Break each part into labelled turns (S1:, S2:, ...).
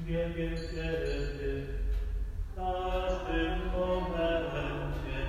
S1: Wielbię Ciebie w każdym momencie.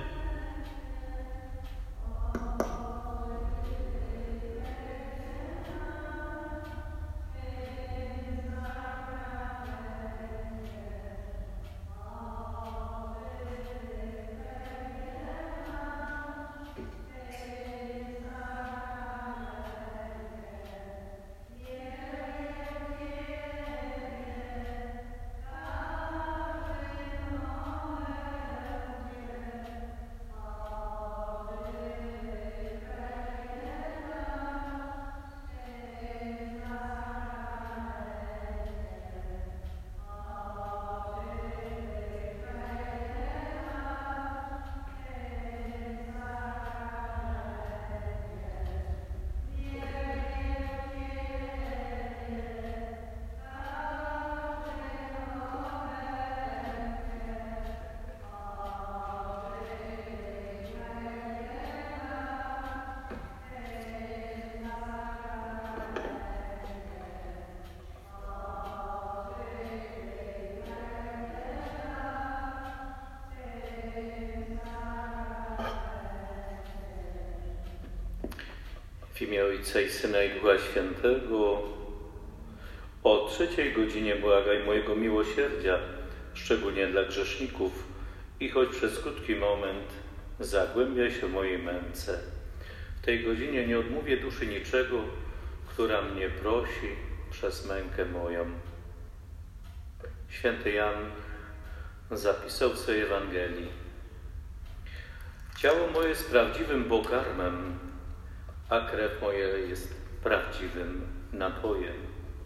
S2: W imię Ojca i Syna i Ducha Świętego. O 3:00 błagaj mojego miłosierdzia, szczególnie dla grzeszników, i choć przez krótki moment zagłębia się w mojej męce. W tej godzinie nie odmówię duszy niczego, która mnie prosi przez mękę moją. Święty Jan zapisał w swojej Ewangelii: ciało moje jest prawdziwym pokarmem, a krew moja jest prawdziwym napojem.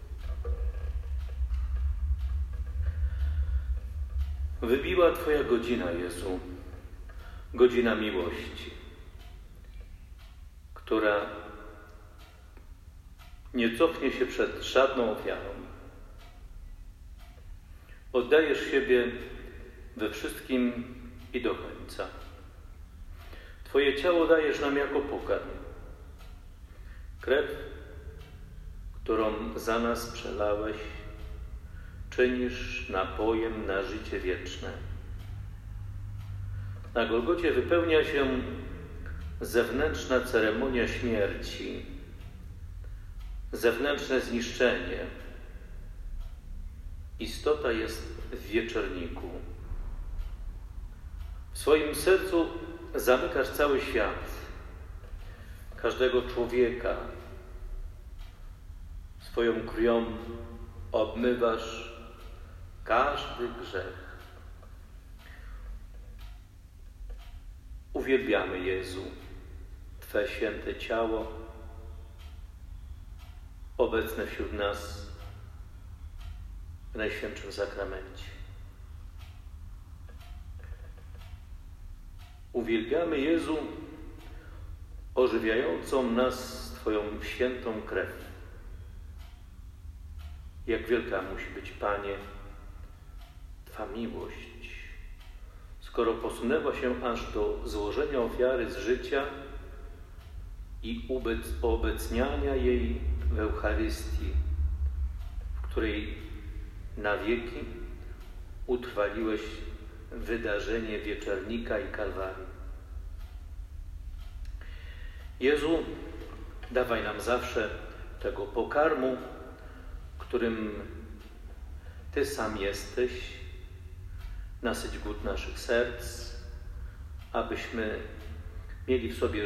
S2: Wybiła Twoja godzina, Jezu, godzina miłości, która nie cofnie się przed żadną ofiarą. Oddajesz siebie we wszystkim i do końca. Twoje ciało dajesz nam jako pokarm. Krew, którą za nas przelałeś, czynisz napojem na życie wieczne. Na Golgocie wypełnia się zewnętrzna ceremonia śmierci, zewnętrzne zniszczenie. Istota jest w wieczerniku. W swoim sercu zamykasz cały świat, każdego człowieka. Swoją krwią obmywasz każdy grzech. Uwielbiamy, Jezu, Twe święte ciało, obecne wśród nas w Najświętszym Sakramencie. Uwielbiamy, Jezu, ożywiającą nas Twoją świętą krew. Jak wielka musi być, Panie, Twa miłość, skoro posunęła się aż do złożenia ofiary z życia i uobecniania jej w Eucharystii, w której na wieki utrwaliłeś wydarzenie wieczernika i Kalwarii. Jezu, dawaj nam zawsze tego pokarmu, którym Ty sam jesteś, nasyć głód naszych serc, abyśmy mieli w sobie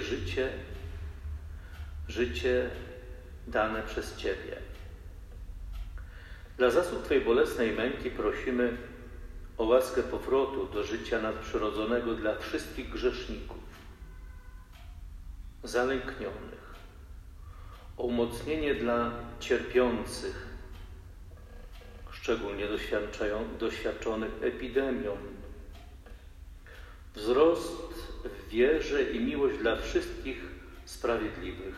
S2: życie dane przez Ciebie. Dla zasług Twojej bolesnej męki prosimy o łaskę powrotu do życia nadprzyrodzonego dla wszystkich grzeszników, zalęknionych, o umocnienie dla cierpiących, szczególnie doświadczonych epidemią, wzrost w wierze i miłość dla wszystkich sprawiedliwych,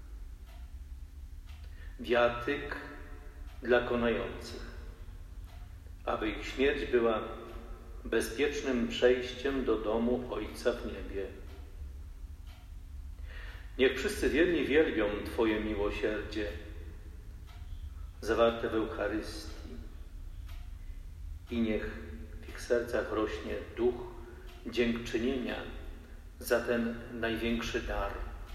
S2: wiatyk dla konających, aby ich śmierć była bezpiecznym przejściem do domu Ojca w niebie. Niech wszyscy wierni wielbią Twoje miłosierdzie zawarte w Eucharystii i niech w ich sercach rośnie duch dziękczynienia za ten największy dar.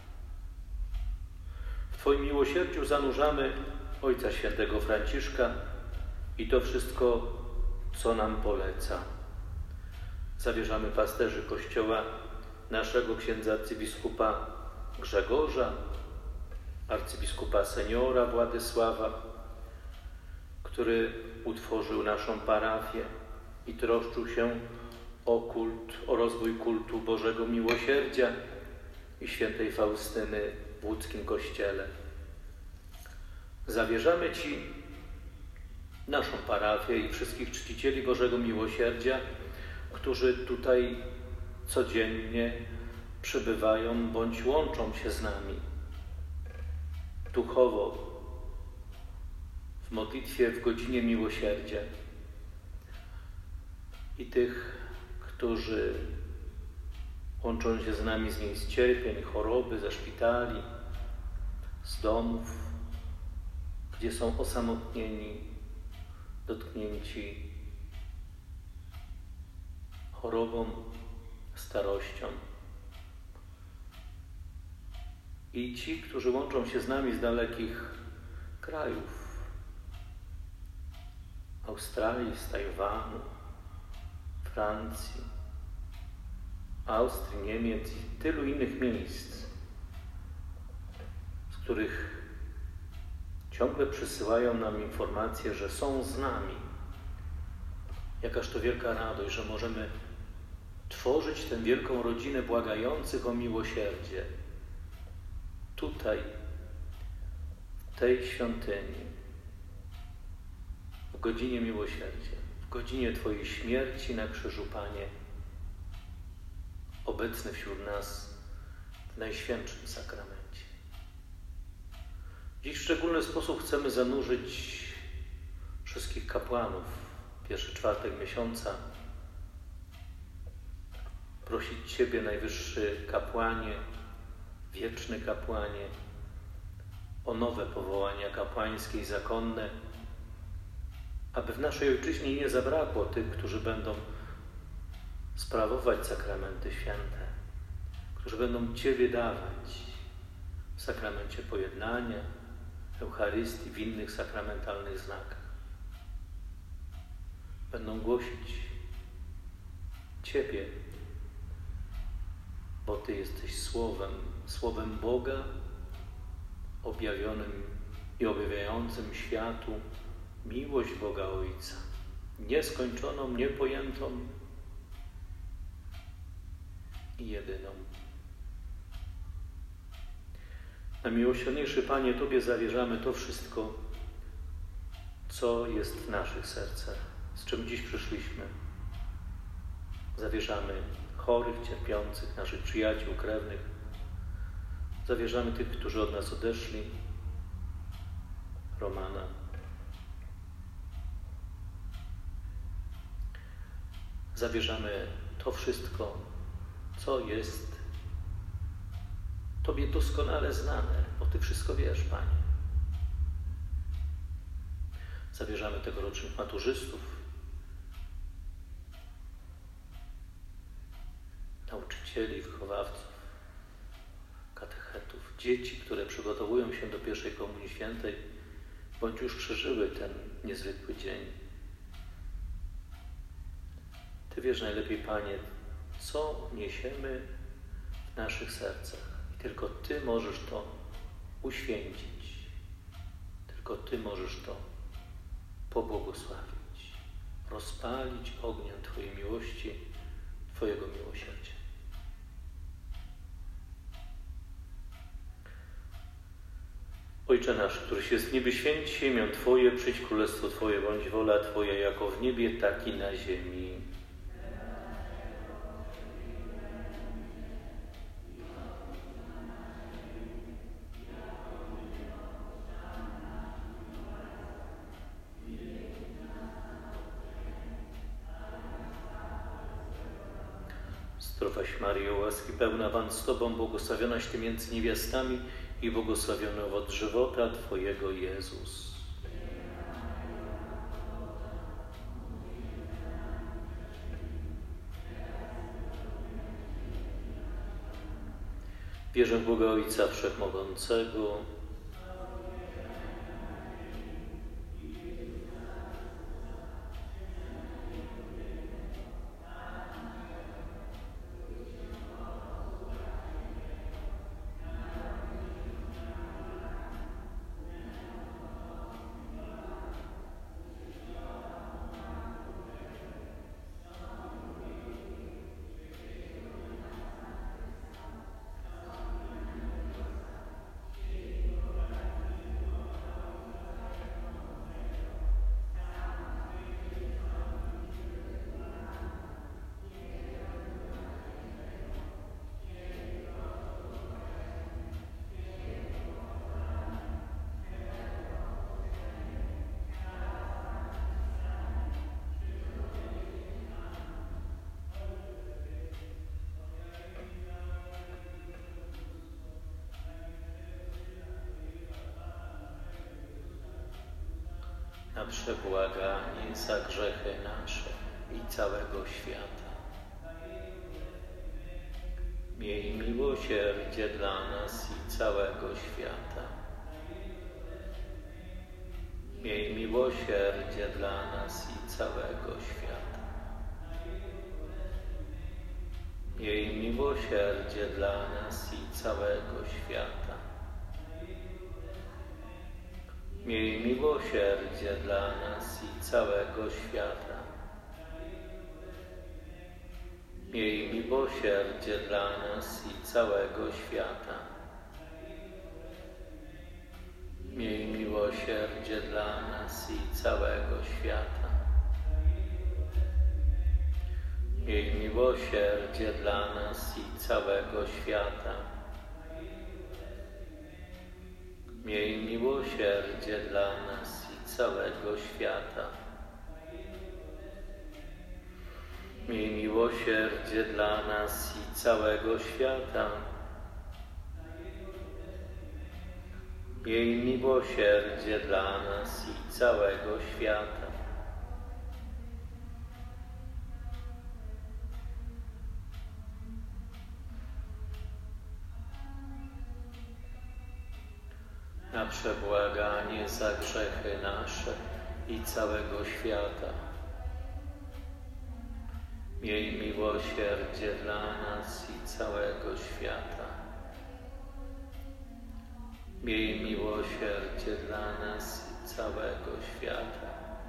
S2: W Twoim miłosierdziu zanurzamy Ojca Świętego Franciszka i to wszystko, co nam poleca. Zawierzamy pasterzy Kościoła, naszego księdza arcybiskupa Grzegorza, arcybiskupa seniora Władysława, który utworzył naszą parafię i troszczył się o rozwój kultu Bożego Miłosierdzia i świętej Faustyny w łódzkim Kościele. Zawierzamy Ci naszą parafię i wszystkich czcicieli Bożego Miłosierdzia, którzy tutaj codziennie przybywają bądź łączą się z nami duchowo w modlitwie w godzinie miłosierdzia i tych, którzy łączą się z nami z miejsc cierpień, choroby, ze szpitali, z domów, gdzie są osamotnieni, dotknięci chorobą, starością. I ci, którzy łączą się z nami z dalekich krajów, Australii, z Tajwanu, Francji, Austrii, Niemiec i tylu innych miejsc, z których ciągle przysyłają nam informacje, że są z nami. Jakaż to wielka radość, że możemy tworzyć tę wielką rodzinę błagających o miłosierdzie. Tutaj, w tej świątyni, w godzinie miłosierdzia, w godzinie Twojej śmierci na krzyżu, Panie, obecny wśród nas w Najświętszym Sakramencie. Dziś w szczególny sposób chcemy zanurzyć wszystkich kapłanów. Pierwszy czwartek miesiąca. Prosić Ciebie, Najwyższy Kapłanie, Wieczny Kapłanie, o nowe powołania kapłańskie i zakonne, aby w naszej Ojczyźnie nie zabrakło tych, którzy będą sprawować sakramenty święte, którzy będą Ciebie dawać w sakramencie pojednania, Eucharystii, w innych sakramentalnych znakach. Będą głosić Ciebie, bo Ty jesteś Słowem Boga, objawionym i objawiającym światu miłość Boga Ojca, nieskończoną, niepojętą i jedyną. Najmiłosierniejszy Panie, Tobie zawierzamy to wszystko, co jest w naszych sercach, z czym dziś przyszliśmy. Zawierzamy chorych, cierpiących, naszych przyjaciół, krewnych. Zawierzamy tych, którzy od nas odeszli. Romana. Zawierzamy to wszystko, co jest Tobie doskonale znane, bo Ty wszystko wiesz, Panie. Zawierzamy tegorocznych maturzystów, nauczycieli, wychowawców, katechetów, dzieci, które przygotowują się do pierwszej Komunii Świętej, bądź już przeżyły ten niezwykły dzień. Ty wiesz najlepiej, Panie, co niesiemy w naszych sercach. I tylko Ty możesz to uświęcić. Tylko Ty możesz to pobłogosławić, rozpalić ogniem Twojej miłości, Twojego miłosierdzia. Ojcze nasz, któryś jest w niebie, święć się imię Twoje, przyjdź królestwo Twoje, bądź wola Twoja, jako w niebie, tak i na ziemi. Zdrowaś Maryjo, łaski pełna, Pan z Tobą, błogosławionaś Ty między niewiastami i błogosławiony owoc żywota Twojego, Jezus. Wierzę w Boga Ojca Wszechmogącego, na przebłaganie za grzechy nasze i całego świata. Miej miłosierdzie dla nas i całego świata. Miej miłosierdzie dla nas i całego świata. Miej miłosierdzie dla nas i całego świata. Miej miłosierdzie dla nas i całego świata. Miej miłosierdzie dla nas i całego świata. Miej miłosierdzie dla nas i całego świata. Miej miłosierdzie dla nas i całego świata. Miej miłosierdzie dla nas i całego świata. Miej miłosierdzie dla nas i całego świata. Miej miłosierdzie dla nas i całego świata. Na przebłaganie za grzechy nasze i całego świata. Miej miłosierdzie dla nas i całego świata. Miej miłosierdzie dla nas i całego świata.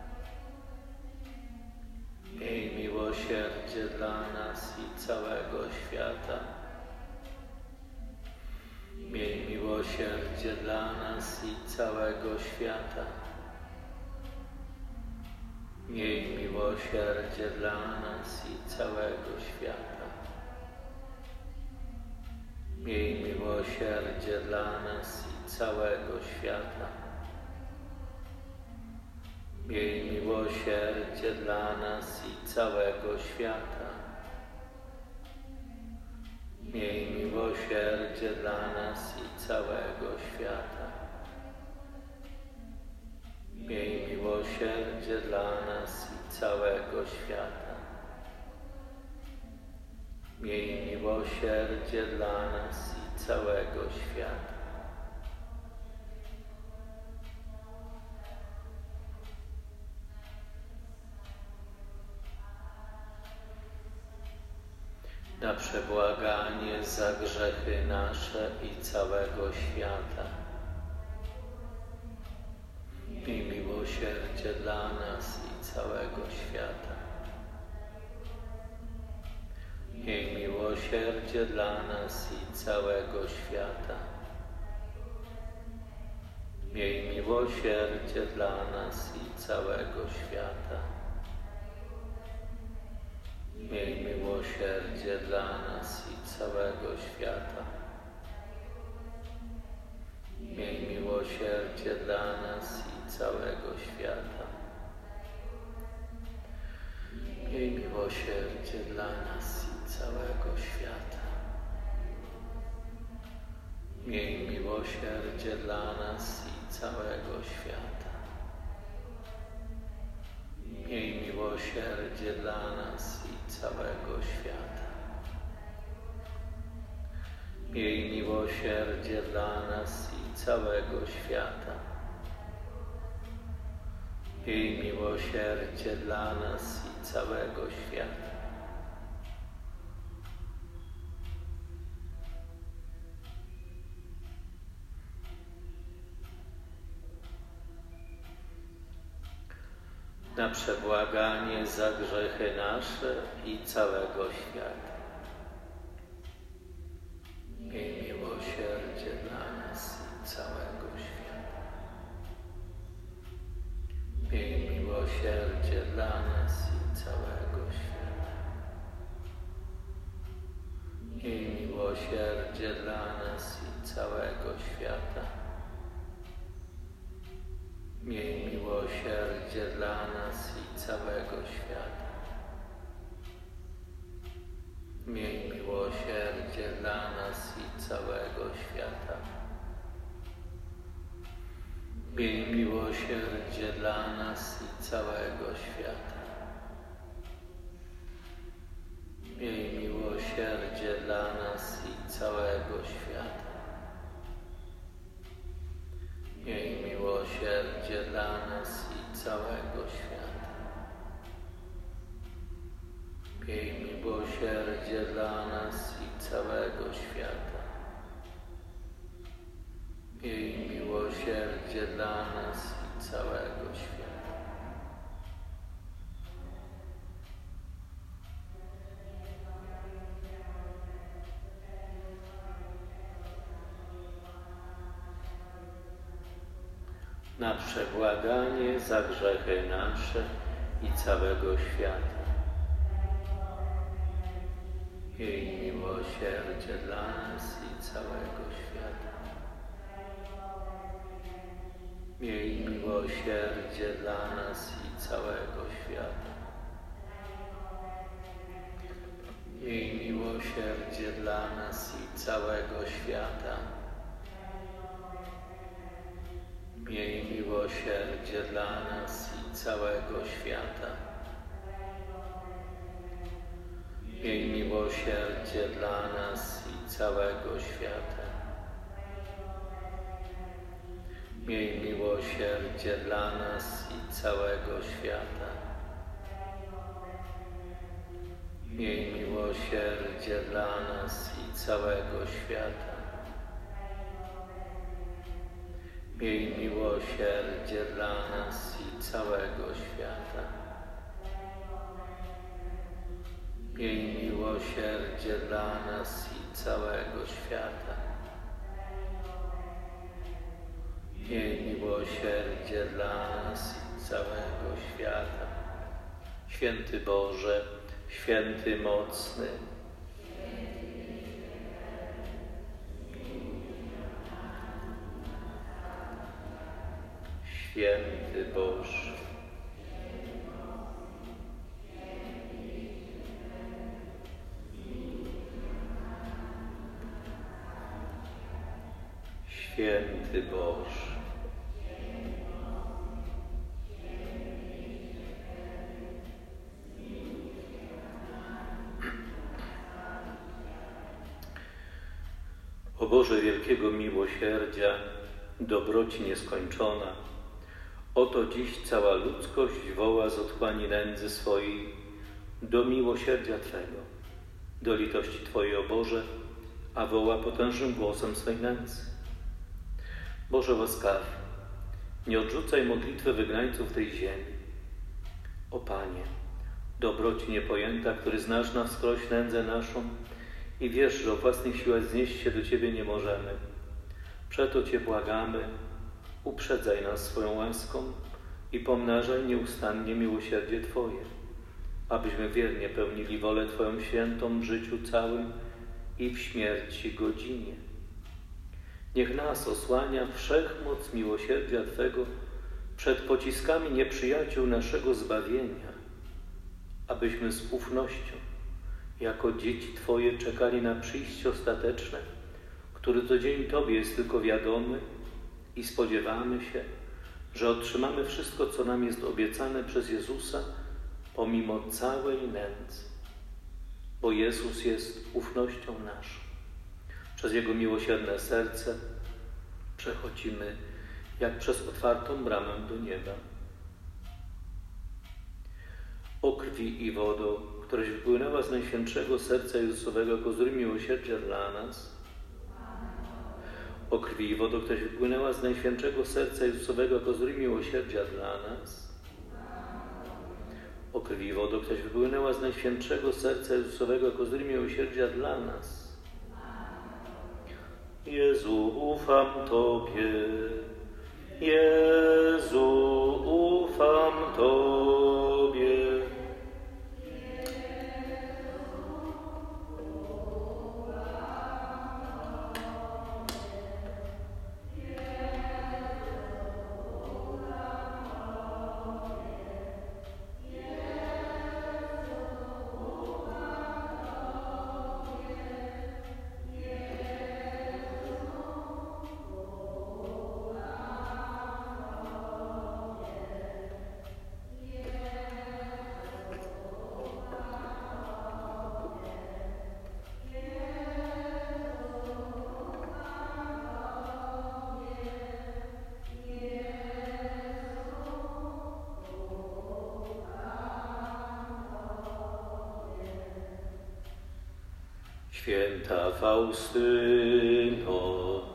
S2: Miej miłosierdzie dla nas i całego świata. Miej miłosierdzie dla nas i całego świata. Miej miłosierdzie dla nas i całego świata. Miej miłosierdzie dla nas i całego świata. Miej miłosierdzie dla nas i całego świata. Miej miłosierdzie dla nas i całego świata. Miej miłosierdzie dla nas i całego świata. Miej miłosierdzie dla nas i całego świata. Na przebłaganie za grzechy nasze i całego świata. Miej miłosierdzie dla nas i całego świata. Miej miłosierdzie dla nas i całego świata. Miej miłosierdzie dla nas i całego świata. Miej miłosierdzie dla nas i całego świata. Miej miłosierdzie dla nas i całego świata. Miej miłosierdzie dla nas i całego świata. Miej miłosierdzie dla nas i całego świata. Miej miłosierdzie dla nas i całego świata. Miej miłosierdzie dla nas i całego świata. Miej miłosierdzie dla nas i całego świata. Na przebłaganie za grzechy nasze i całego świata. Miej miłosierdzie dla nas i całego świata. Miej miłosierdzie dla nas i całego świata. Miej miłosierdzie dla nas i całego świata. Miej miłosierdzie dla nas i całego świata. Miej miłosierdzie dla nas i całego świata. Miej miłosierdzie dla nas i całego świata. Miej miłosierdzie dla nas i całego świata. Miej miłosierdzie dla nas i całego świata. Miej miłosierdzie dla nas i całego świata. Miej miłosierdzie dla nas i całego świata. Na przebłaganie za grzechy nasze i całego świata. Miej miłosierdzie dla nas i całego świata. Miej miłosierdzie dla nas i całego świata. Miej miłosierdzie dla nas i całego świata. Miej miłosierdzie dla nas i całego świata. Miej miłosierdzie dla nas i całego świata. Miej miłosierdzie dla nas i całego świata. Miej miłosierdzie dla nas i całego świata. Miej miłosierdzie dla nas i całego świata. Miej miłosierdzie dla nas i całego świata. Miej miłosierdzie dla nas i całego świata. Święty Boże, święty mocny, święty Boże, święty Boże, o Boże wielkiego miłosierdzia, dobroci nieskończona, oto dziś cała ludzkość woła z otchłani nędzy swojej do miłosierdzia Twego, do litości Twojej, o Boże, a woła potężnym głosem swej nędzy. Boże łaskawy, nie odrzucaj modlitwy wygnańców tej ziemi. O Panie, dobroci niepojęta, który znasz na wskroś nędzę naszą i wiesz, że o własnych siłach znieść się do Ciebie nie możemy. Przeto Cię błagamy, uprzedzaj nas swoją łaską i pomnażaj nieustannie miłosierdzie Twoje, abyśmy wiernie pełnili wolę Twoją świętą w życiu całym i w śmierci godzinie. Niech nas osłania wszechmoc miłosierdzia Twego przed pociskami nieprzyjaciół naszego zbawienia, abyśmy z ufnością, jako dzieci Twoje, czekali na przyjście ostateczne, który to dzień Tobie jest tylko wiadomy i spodziewamy się, że otrzymamy wszystko, co nam jest obiecane przez Jezusa, pomimo całej nędzy, bo Jezus jest ufnością naszą. Przez Jego miłosierne serce przechodzimy jak przez otwartą bramę do nieba. O krwi i wodo, któraś wypłynęła z Najświętszego Serca Jezusowego jako wzór miłosierdzia dla nas. O krwi i wodo, któraś wypłynęła z Najświętszego Serca Jezusowego jako wzór miłosierdzia dla nas. O krwi i wodo, któraś wypłynęła z Najświętszego Serca Jezusowego jako wzór miłosierdzia dla nas. Jezu, ufam Tobie. Jezu, ufam Tobie. Święta Faustyno,